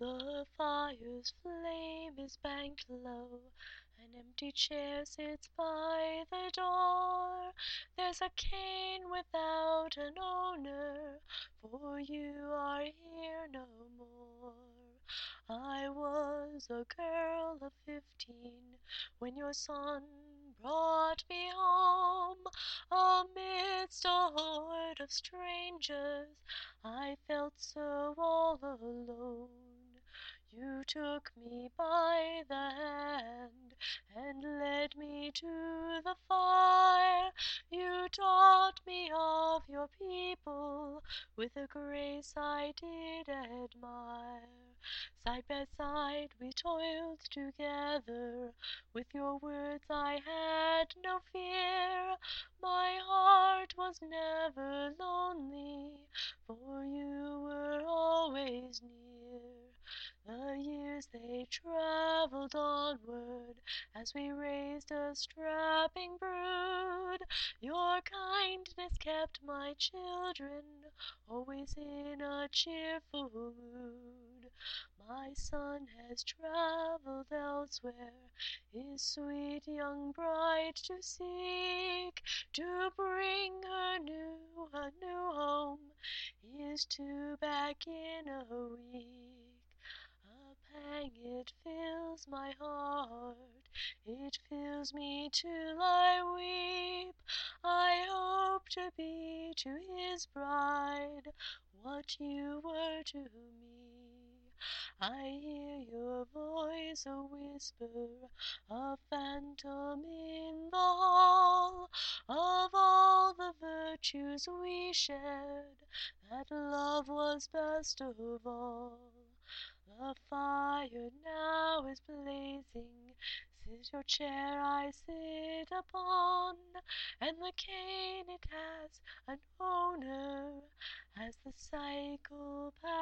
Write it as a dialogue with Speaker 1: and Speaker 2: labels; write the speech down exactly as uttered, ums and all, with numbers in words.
Speaker 1: The fire's flame is banked low, an empty chair sits by the door. There's a cane without an owner, for you are here no more. I was a girl of fifteen when your son brought me home. Amidst a horde of strangers, I felt so all alone. You took me by the hand and led me to the fire. You taught me of your people with a grace I did admire. Side by side we toiled together, with your words I had no fear. My heart was never lonely, for you were always near. The years they travelled onward as we raised a strapping brood. Your kindness kept my children always in a cheerful mood. My son has travelled elsewhere, his sweet young bride to seek, to bring her new a new home. He is to back in a week. A pang it fills my heart, it fills me till I weep. I hope to be to his bride what you were to me. I hear your voice a whisper, a phantom in the hall, of all the virtues we shared, that love was best of all. The fire now is blazing, sit your chair I sit upon, and the cane it has an owner as the cycle passes